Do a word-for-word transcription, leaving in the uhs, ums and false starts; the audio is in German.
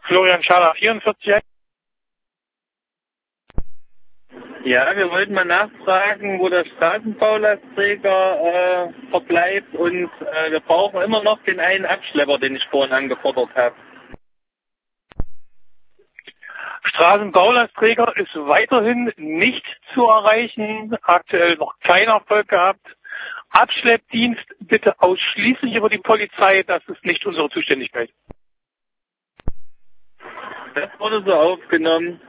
Florian Schaler, vierundvierzig. Ja, wir wollten mal nachfragen, wo der Straßenbaulastträger äh, verbleibt und äh, wir brauchen immer noch den einen Abschlepper, den ich vorhin angefordert habe. Straßenbaulastträger ist weiterhin nicht zu erreichen, aktuell noch kein Erfolg gehabt. Abschleppdienst bitte ausschließlich über die Polizei, das ist nicht unsere Zuständigkeit. Das wurde so aufgenommen.